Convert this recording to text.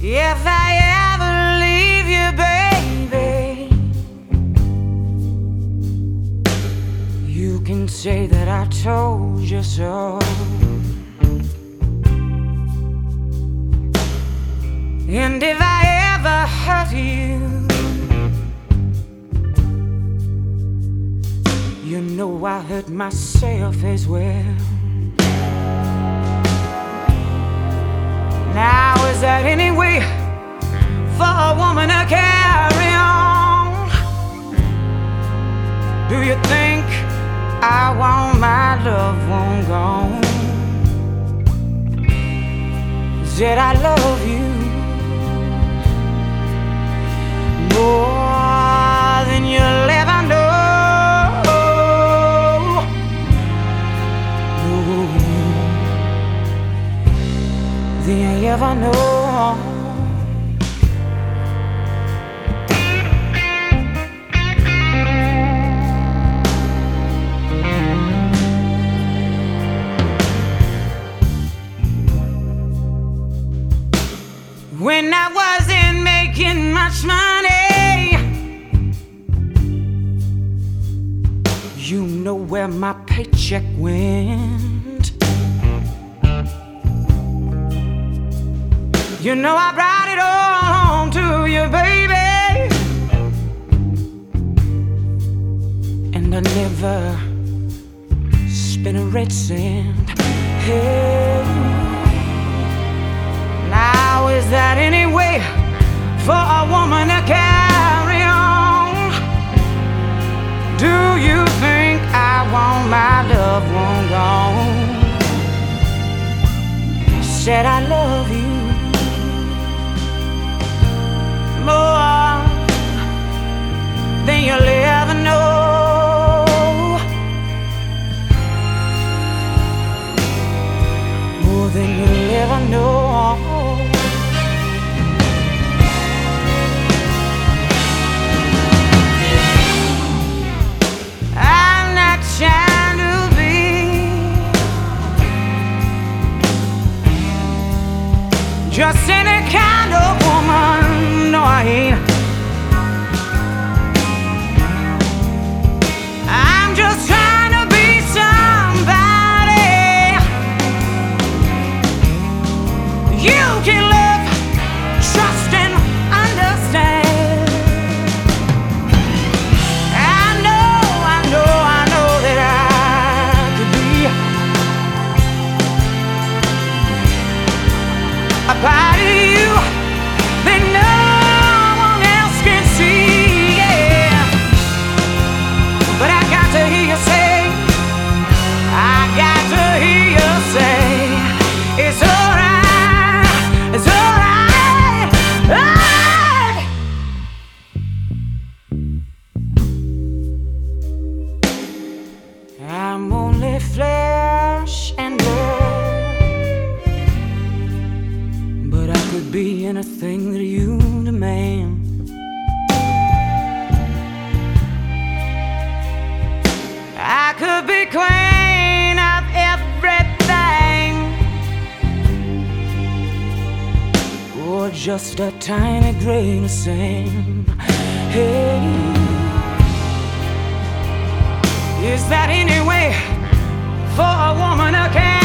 If I ever leave you, baby, you can say that I told you so. And if I ever hurt you, you know I hurt myself as well. Now is that any way for a woman to carry on? Do you think I want my loved one gone? Said I love you more than you'll ever know. Than you ever know. When I wasn't making much money, you know where my paycheck went. You know I brought it all home to you, baby, and I never spent a red cent. Hey, now is that any way for a woman to carry on? Do you think I want my loved one gone? Said I love you more than you'll ever know. More than you'll ever know. I'm not trying to be just any kind of woman. No, I ain't. I'm just trying to be somebody you can love, trust, and understand. I know that I could be a part of you that no one else can see, yeah. But I got to hear you say, I got to hear you say, it's alright, it's alright, alright. I'm only flesh and blood, but I could be anything that you demand. I could be queen of everything, or just a tiny grain of sand. Hey, is that any way for a woman to care?